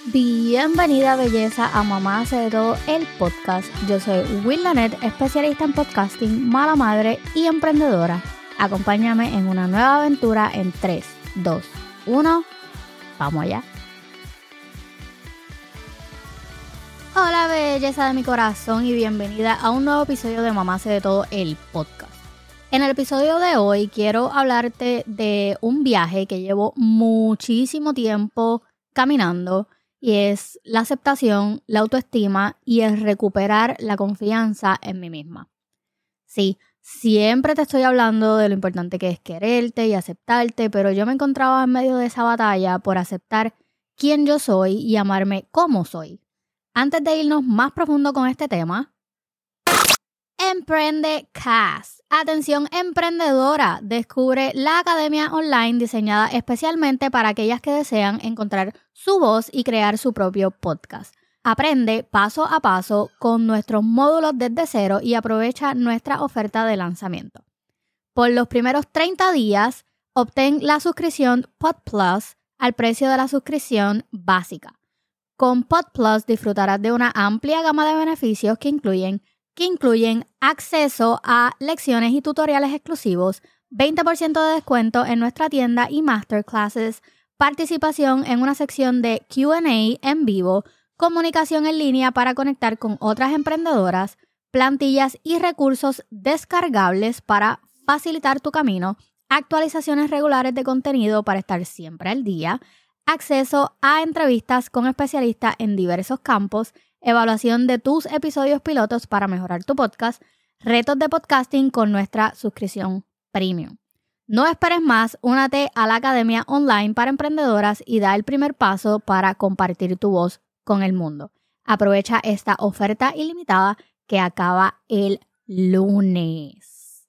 Bienvenida belleza a Mamá Hace de Todo, el podcast. Yo soy Will Lanet, especialista en podcasting, mala madre y emprendedora. Acompáñame en una nueva aventura en 3, 2, 1, ¡vamos allá! Hola belleza de mi corazón y bienvenida a un nuevo episodio de Mamá Hace de Todo, el podcast. En el episodio de hoy quiero hablarte de un viaje que llevo muchísimo tiempo caminando y es la aceptación, la autoestima y el recuperar la confianza en mí misma. Sí, siempre te estoy hablando de lo importante que es quererte y aceptarte, pero yo me encontraba en medio de esa batalla por aceptar quién yo soy y amarme como soy. Antes de irnos más profundo con este tema, Emprende Cast. Atención emprendedora, descubre la academia online diseñada especialmente para aquellas que desean encontrar su voz y crear su propio podcast. Aprende paso a paso con nuestros módulos desde cero y aprovecha nuestra oferta de lanzamiento. Por los primeros 30 días, obtén la suscripción Pod Plus al precio de la suscripción básica. Con Pod Plus disfrutarás de una amplia gama de beneficios que incluyen acceso a lecciones y tutoriales exclusivos, 20% de descuento en nuestra tienda y masterclasses, participación en una sección de Q&A en vivo, comunicación en línea para conectar con otras emprendedoras, plantillas y recursos descargables para facilitar tu camino, actualizaciones regulares de contenido para estar siempre al día, acceso a entrevistas con especialistas en diversos campos, evaluación de tus episodios pilotos para mejorar tu podcast, retos de podcasting con nuestra suscripción premium. No esperes más, únete a la Academia Online para Emprendedoras y da el primer paso para compartir tu voz con el mundo. Aprovecha esta oferta ilimitada que acaba el lunes.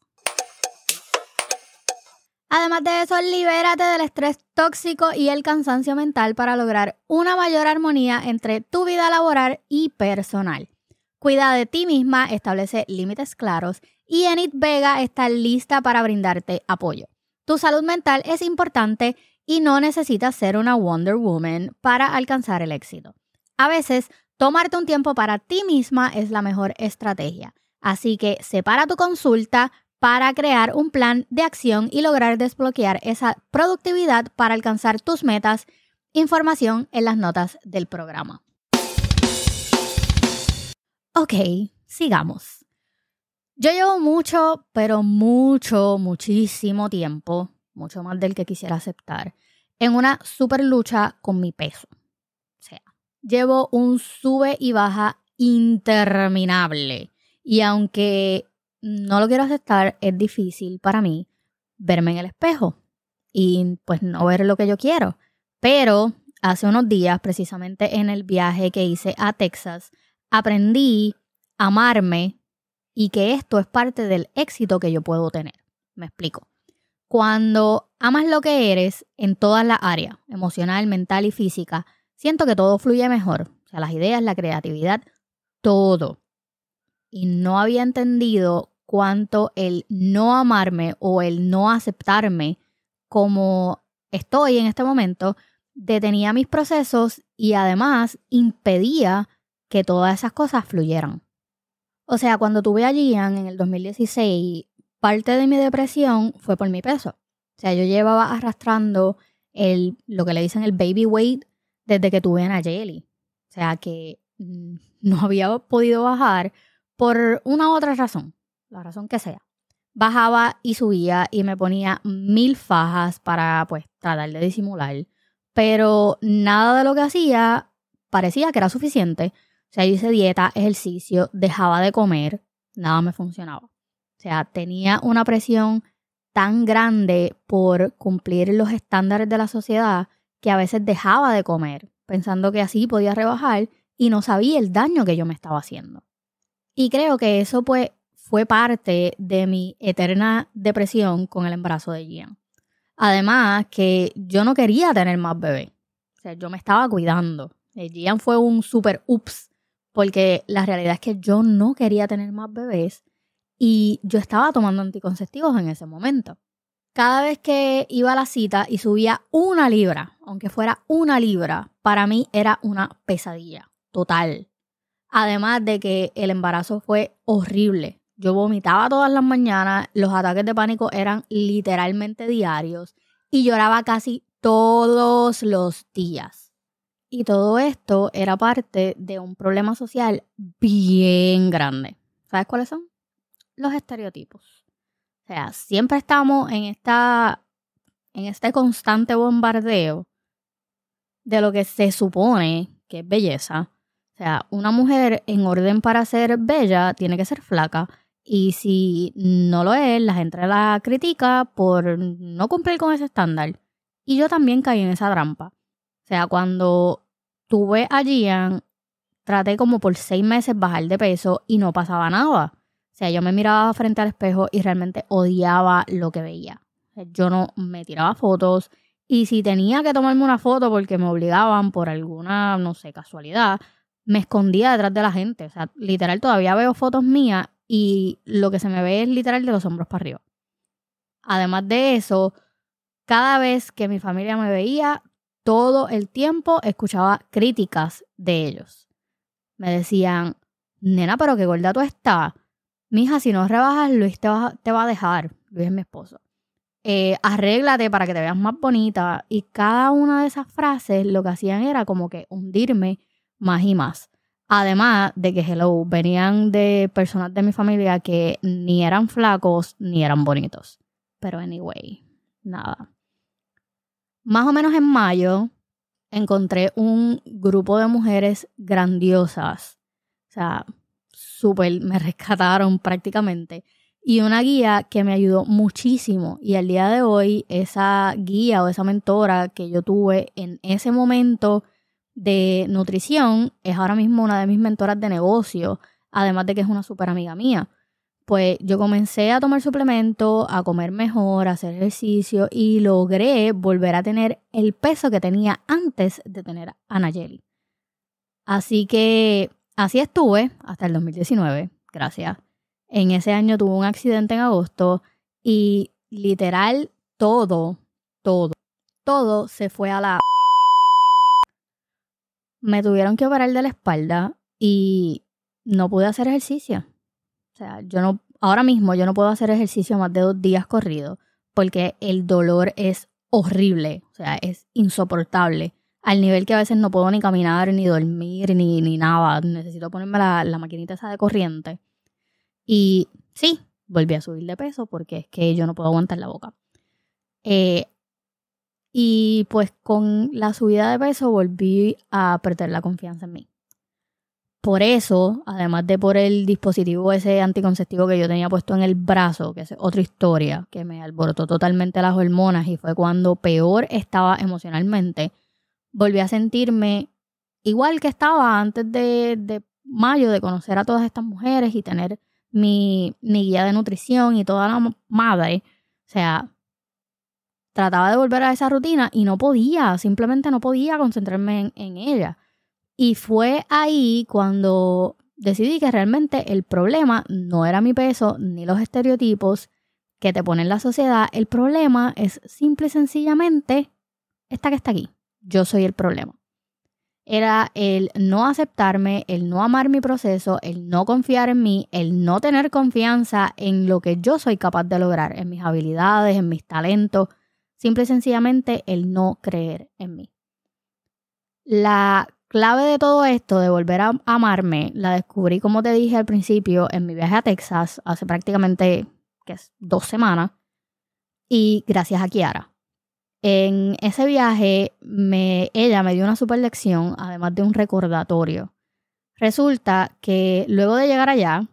Además de eso, libérate del estrés tóxico y el cansancio mental para lograr una mayor armonía entre tu vida laboral y personal. Cuida de ti misma, establece límites claros y Enid Vega está lista para brindarte apoyo. Tu salud mental es importante y no necesitas ser una Wonder Woman para alcanzar el éxito. A veces, tomarte un tiempo para ti misma es la mejor estrategia. Así que separa tu consulta para crear un plan de acción y lograr desbloquear esa productividad para alcanzar tus metas. Información en las notas del programa. Ok, sigamos. Yo llevo muchísimo tiempo, mucho más del que quisiera aceptar, en una super lucha con mi peso. O sea, llevo un sube y baja interminable. Y aunque no lo quiero aceptar, es difícil para mí verme en el espejo y pues no ver lo que yo quiero. Pero hace unos días, precisamente en el viaje que hice a Texas, aprendí a amarme y que esto es parte del éxito que yo puedo tener. Me explico. Cuando amas lo que eres en todas las áreas, emocional, mental y física, siento que todo fluye mejor. O sea, las ideas, la creatividad, todo. Y no había entendido cuánto el no amarme o el no aceptarme como estoy en este momento detenía mis procesos y además impedía que todas esas cosas fluyeran. O sea, cuando tuve a Gian en el 2016, parte de mi depresión fue por mi peso. O sea, yo llevaba arrastrando lo que le dicen el baby weight desde que tuve a Nayeli. O sea, que no había podido bajar por una u otra razón. La razón que sea. Bajaba y subía y me ponía 1000 fajas para pues tratar de disimular. Pero nada de lo que hacía parecía que era suficiente. O sea, yo hice dieta, ejercicio, dejaba de comer, nada me funcionaba. O sea, tenía una presión tan grande por cumplir los estándares de la sociedad que a veces dejaba de comer, pensando que así podía rebajar y no sabía el daño que yo me estaba haciendo. Y creo que eso pues fue parte de mi eterna depresión con el embarazo de Gian. Además que yo no quería tener más bebés. O sea, yo me estaba cuidando. Gian fue un super ups porque la realidad es que yo no quería tener más bebés y yo estaba tomando anticonceptivos en ese momento. Cada vez que iba a la cita y subía 1 libra, aunque fuera 1 libra, para mí era una pesadilla total. Además de que el embarazo fue horrible. Yo vomitaba todas las mañanas, los ataques de pánico eran literalmente diarios y lloraba casi todos los días. Y todo esto era parte de un problema social bien grande. ¿Sabes cuáles son? Los estereotipos. O sea, siempre estamos en este constante bombardeo de lo que se supone que es belleza. O sea, una mujer en orden para ser bella tiene que ser flaca. Y si no lo es, la gente la critica por no cumplir con ese estándar. Y yo también caí en esa trampa. O sea, cuando tuve a Gian, traté como por 6 meses bajar de peso y no pasaba nada. O sea, yo me miraba frente al espejo y realmente odiaba lo que veía. O sea, yo no me tiraba fotos y si tenía que tomarme una foto porque me obligaban por alguna, no sé, casualidad, me escondía detrás de la gente. O sea, literal todavía veo fotos mías y lo que se me ve es literal de los hombros para arriba. Además de eso, cada vez que mi familia me veía, todo el tiempo escuchaba críticas de ellos. Me decían, nena, pero qué gorda tú estás. Mija, si no rebajas, Luis te va a dejar. Luis es mi esposo. Arréglate para que te veas más bonita. Y cada una de esas frases lo que hacían era como que hundirme más y más. Además de que, hello, venían de personas de mi familia que ni eran flacos ni eran bonitos. Pero anyway, nada. Más o menos en mayo encontré un grupo de mujeres grandiosas. O sea, me rescataron prácticamente. Y una guía que me ayudó muchísimo. Y al día de hoy, esa guía o esa mentora que yo tuve en ese momento de nutrición es ahora mismo una de mis mentoras de negocio. Además de que es una súper amiga mía. Pues yo comencé a tomar suplementos, a comer mejor, a hacer ejercicio y logré volver a tener el peso que tenía antes de tener a Nayeli. Así que así estuve hasta el 2019, gracias. En ese año tuve un accidente en agosto y literal todo se fue a la... Me tuvieron que operar de la espalda y no pude hacer ejercicio. O sea, ahora mismo yo no puedo hacer ejercicio más de 2 días corridos porque el dolor es horrible, o sea, es insoportable. Al nivel que a veces no puedo ni caminar, ni dormir, ni nada. Necesito ponerme la maquinita esa de corriente. Y sí, volví a subir de peso porque es que yo no puedo aguantar la boca. Y pues con la subida de peso volví a perder la confianza en mí. Por eso, además de por el dispositivo ese anticonceptivo que yo tenía puesto en el brazo, que es otra historia, que me alborotó totalmente las hormonas y fue cuando peor estaba emocionalmente, volví a sentirme igual que estaba antes de mayo, de conocer a todas estas mujeres y tener mi guía de nutrición y toda la madre. O sea, trataba de volver a esa rutina y no podía, simplemente no podía concentrarme en ella. Y fue ahí cuando decidí que realmente el problema no era mi peso ni los estereotipos que te pone la sociedad. El problema es simple y sencillamente esta que está aquí. Yo soy el problema. Era el no aceptarme, el no amar mi proceso, el no confiar en mí, el no tener confianza en lo que yo soy capaz de lograr, en mis habilidades, en mis talentos. Simple y sencillamente el no creer en mí. La clave de todo esto, de volver a amarme, la descubrí, como te dije al principio, en mi viaje a Texas hace prácticamente 2 semanas y gracias a Kiara. En ese viaje ella me dio una super lección, además de un recordatorio. Resulta que luego de llegar allá,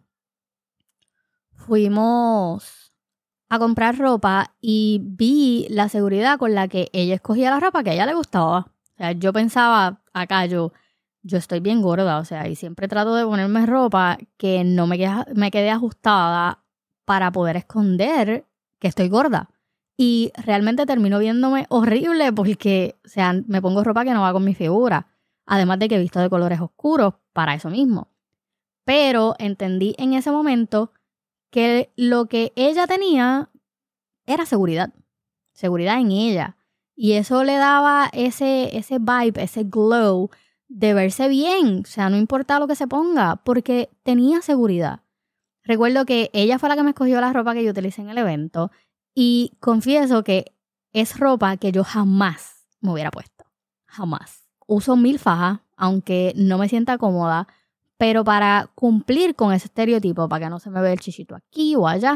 fuimos a comprar ropa y vi la seguridad con la que ella escogía la ropa que a ella le gustaba. O sea, yo pensaba, acá yo estoy bien gorda, o sea, y siempre trato de ponerme ropa que no me quede ajustada para poder esconder que estoy gorda. Y realmente termino viéndome horrible porque, o sea, me pongo ropa que no va con mi figura. Además de que he visto de colores oscuros para eso mismo. Pero entendí en ese momento que lo que ella tenía era seguridad. seguridad en ella. Y eso le daba ese vibe, ese glow de verse bien. O sea, no importa lo que se ponga, porque tenía seguridad. Recuerdo que ella fue la que me escogió la ropa que yo utilicé en el evento. Y confieso que es ropa que yo jamás me hubiera puesto. Jamás. Uso 1000 fajas, aunque no me sienta cómoda, pero para cumplir con ese estereotipo, para que no se me vea el chichito aquí o allá.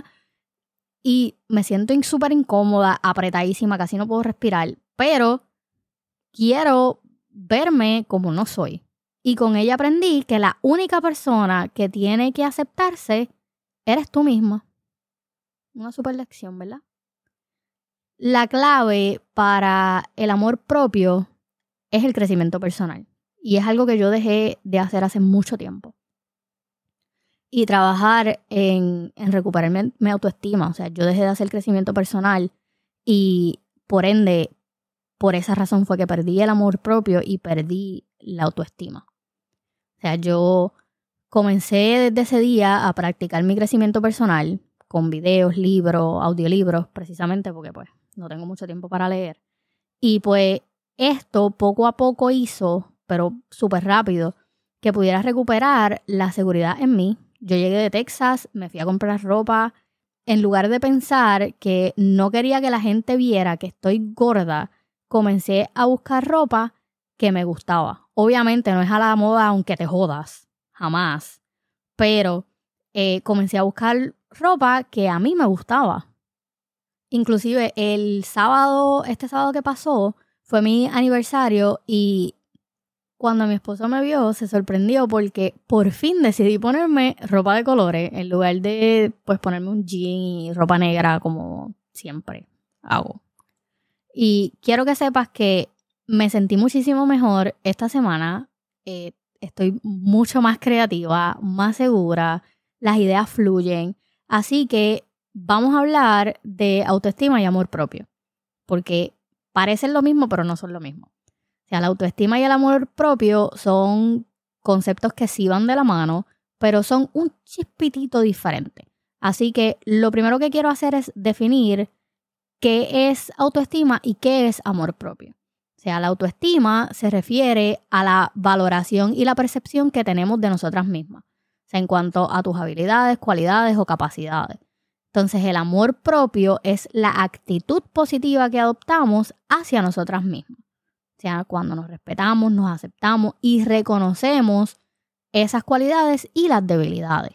Y me siento súper incómoda, apretadísima, casi no puedo respirar, pero quiero verme como no soy. Y con ella aprendí que la única persona que tiene que aceptarse eres tú misma. Una super lección, ¿verdad? La clave para el amor propio es el crecimiento personal. Y es algo que yo dejé de hacer hace mucho tiempo. Y trabajar en recuperar mi autoestima. O sea, yo dejé de hacer crecimiento personal y por ende, por esa razón fue que perdí el amor propio y perdí la autoestima. O sea, yo comencé desde ese día a practicar mi crecimiento personal con videos, libros, audiolibros, precisamente porque pues no tengo mucho tiempo para leer. Y pues esto poco a poco hizo, pero súper rápido, que pudiera recuperar la seguridad en mí. Yo llegué de Texas, me fui a comprar ropa. En lugar de pensar que no quería que la gente viera que estoy gorda, comencé a buscar ropa que me gustaba. Obviamente no es a la moda aunque te jodas, jamás. Pero comencé a buscar ropa que a mí me gustaba. Inclusive este sábado que pasó, fue mi aniversario y cuando mi esposo me vio, se sorprendió porque por fin decidí ponerme ropa de colores en lugar de pues ponerme un jean y ropa negra como siempre hago. Y quiero que sepas que me sentí muchísimo mejor esta semana. Estoy mucho más creativa, más segura, las ideas fluyen. Así que vamos a hablar de autoestima y amor propio, porque parecen lo mismo, pero no son lo mismo. O sea, la autoestima y el amor propio son conceptos que sí van de la mano, pero son un chispitito diferente. Así que lo primero que quiero hacer es definir qué es autoestima y qué es amor propio. O sea, la autoestima se refiere a la valoración y la percepción que tenemos de nosotras mismas. O sea, en cuanto a tus habilidades, cualidades o capacidades. Entonces, el amor propio es la actitud positiva que adoptamos hacia nosotras mismas. O sea, cuando nos respetamos, nos aceptamos y reconocemos esas cualidades y las debilidades.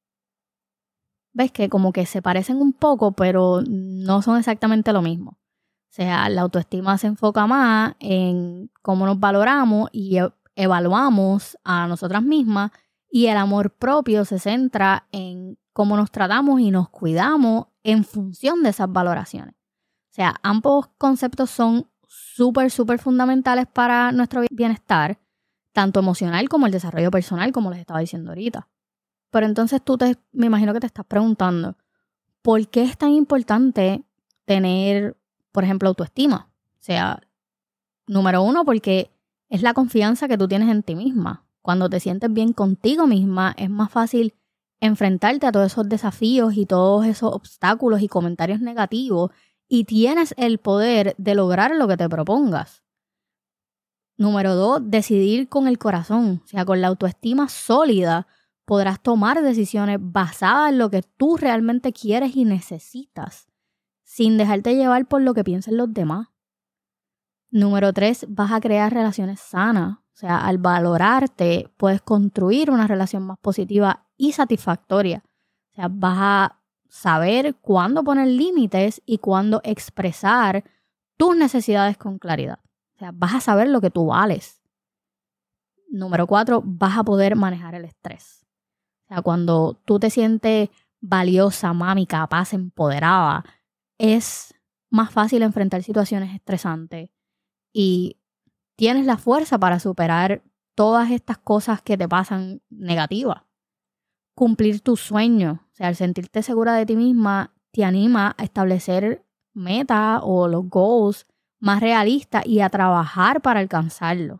¿Ves que como que se parecen un poco, pero no son exactamente lo mismo? O sea, la autoestima se enfoca más en cómo nos valoramos y evaluamos a nosotras mismas, y el amor propio se centra en cómo nos tratamos y nos cuidamos en función de esas valoraciones. O sea, ambos conceptos son súper fundamentales para nuestro bienestar, tanto emocional como el desarrollo personal, como les estaba diciendo ahorita. Pero entonces me imagino que te estás preguntando, ¿por qué es tan importante tener, por ejemplo, autoestima? O sea, número uno, porque es la confianza que tú tienes en ti misma. Cuando te sientes bien contigo misma, es más fácil enfrentarte a todos esos desafíos y todos esos obstáculos y comentarios negativos, y tienes el poder de lograr lo que te propongas. Número 2, decidir con el corazón. O sea, con la autoestima sólida podrás tomar decisiones basadas en lo que tú realmente quieres y necesitas, sin dejarte llevar por lo que piensen los demás. Número 3, vas a crear relaciones sanas. O sea, al valorarte, puedes construir una relación más positiva y satisfactoria. O sea, vas a saber cuándo poner límites y cuándo expresar tus necesidades con claridad. O sea, vas a saber lo que tú vales. Número 4, vas a poder manejar el estrés. O sea, cuando tú te sientes valiosa, mami, capaz, empoderada, es más fácil enfrentar situaciones estresantes y tienes la fuerza para superar todas estas cosas que te pasan negativas. Cumplir tus sueños. O sea, al sentirte segura de ti misma, te anima a establecer metas o los goals más realistas y a trabajar para alcanzarlo.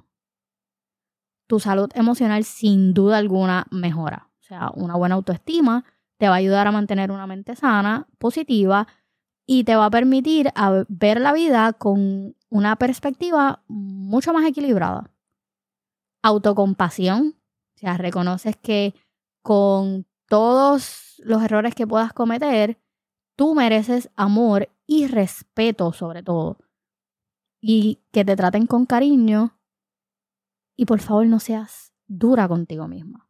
Tu salud emocional sin duda alguna mejora. O sea, una buena autoestima te va a ayudar a mantener una mente sana, positiva, y te va a permitir ver la vida con una perspectiva mucho más equilibrada. Autocompasión, o sea, reconoces que con todos los errores que puedas cometer, tú mereces amor y respeto sobre todo. Y que te traten con cariño y por favor no seas dura contigo misma.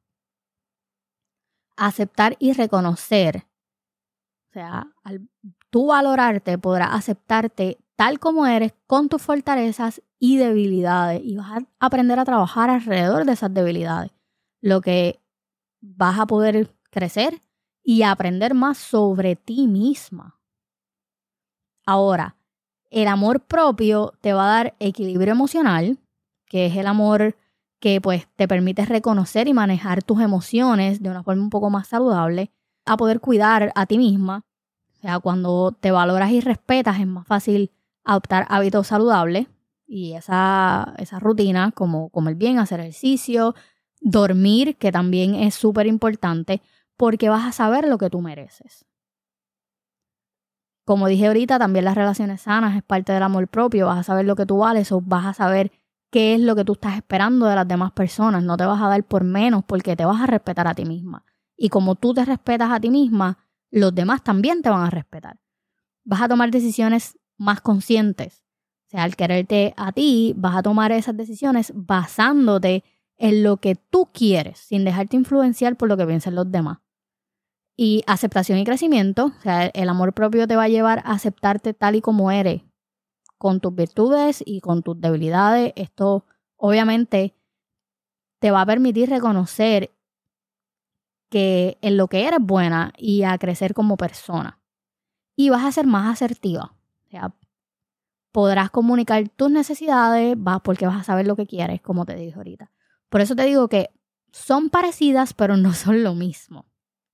Aceptar y reconocer, o sea, al tú valorarte, podrás aceptarte tal como eres con tus fortalezas y debilidades y vas a aprender a trabajar alrededor de esas debilidades, lo que vas a poder crecer y aprender más sobre ti misma. Ahora, el amor propio te va a dar equilibrio emocional, que es el amor que pues te permite reconocer y manejar tus emociones de una forma un poco más saludable, a poder cuidar a ti misma. O sea, cuando te valoras y respetas es más fácil adoptar hábitos saludables y esa rutina como comer bien, hacer ejercicio, dormir, que también es súper importante porque vas a saber lo que tú mereces. Como dije ahorita, también las relaciones sanas es parte del amor propio. Vas a saber lo que tú vales o vas a saber qué es lo que tú estás esperando de las demás personas. No te vas a dar por menos porque te vas a respetar a ti misma. Y como tú te respetas a ti misma, los demás también te van a respetar. Vas a tomar decisiones más conscientes. O sea, al quererte a ti, vas a tomar esas decisiones basándote en lo que tú quieres, sin dejarte influenciar por lo que piensan los demás. Y aceptación y crecimiento, o sea, el amor propio te va a llevar a aceptarte tal y como eres, con tus virtudes y con tus debilidades. Esto obviamente te va a permitir reconocer que en lo que eres buena y a crecer como persona. Y vas a ser más asertiva. O sea, podrás comunicar tus necesidades porque vas a saber lo que quieres, como te dije ahorita. Por eso te digo que son parecidas, pero no son lo mismo.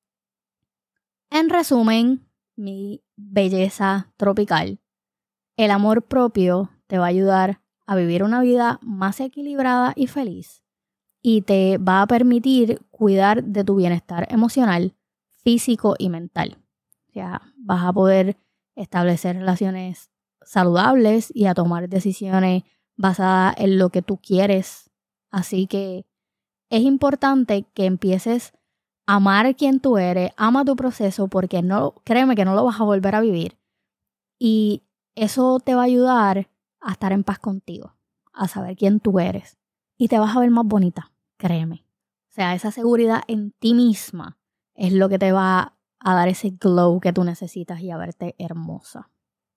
En resumen, mi belleza tropical, el amor propio te va a ayudar a vivir una vida más equilibrada y feliz y te va a permitir cuidar de tu bienestar emocional, físico y mental. O sea, vas a poder establecer relaciones saludables y a tomar decisiones basadas en lo que tú quieres. Así que es importante que empieces a amar quien tú eres, ama tu proceso porque créeme que no lo vas a volver a vivir. Y eso te va a ayudar a estar en paz contigo, a saber quién tú eres. Y te vas a ver más bonita, créeme. O sea, esa seguridad en ti misma es lo que te va a dar ese glow que tú necesitas y a verte hermosa.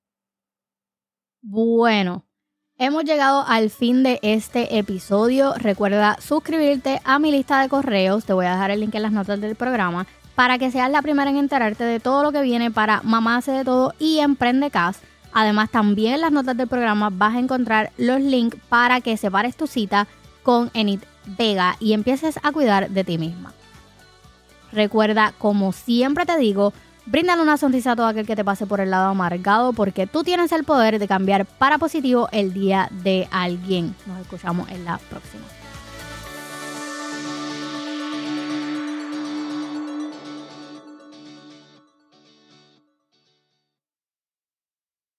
Bueno, hemos llegado al fin de este episodio. Recuerda suscribirte a mi lista de correos. Te voy a dejar el link en las notas del programa para que seas la primera en enterarte de todo lo que viene para Mamá Hace de Todo y Emprende Cash. Además, también en las notas del programa vas a encontrar los links para que separes tu cita con Enid Vega y empieces a cuidar de ti misma. Recuerda, como siempre te digo, bríndale una sonrisa a todo aquel que te pase por el lado amargado porque tú tienes el poder de cambiar para positivo el día de alguien. Nos escuchamos en la próxima.